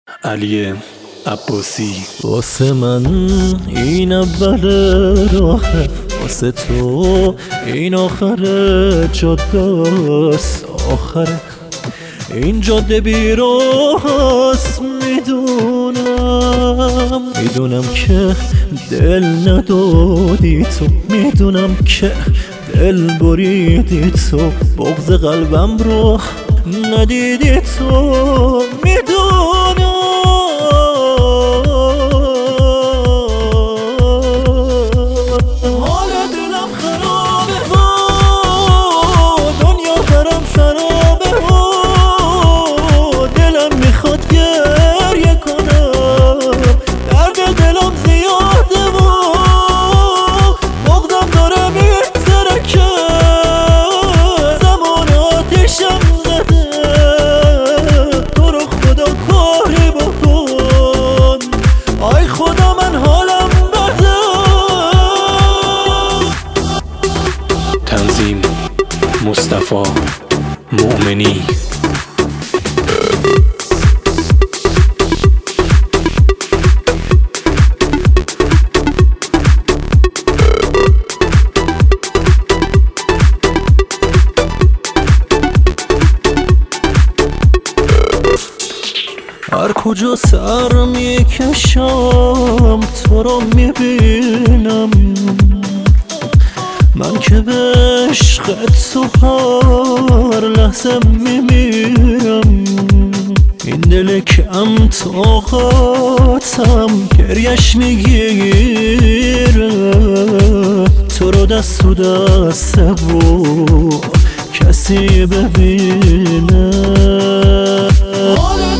علی عباسی. واسه من این اول راهه، واسه تو این آخر جاده است. آخره این جاده بیراست. میدونم که دل ندادی تو، میدونم که دل بریدی تو، بغض قلبم رو ندیدی تو. میدونم حال دلم خرابه و دنیا برم سرابه و دلم میخواد گریه کنم، درد دلم زیاده و بغضم داره میترکه، زمان آتیشم زده. تو رو خدا کاری بکن، آی خدا من حالم بده. تنظیم مصطفی مؤمنی. هر کجا سر میکشم تو رو میبینم، من که به عشقت تو هر لحظه میمیرم. این دل کم طاقتم گریش میگیره، تو رو دست تو دسته و کسی ببینه.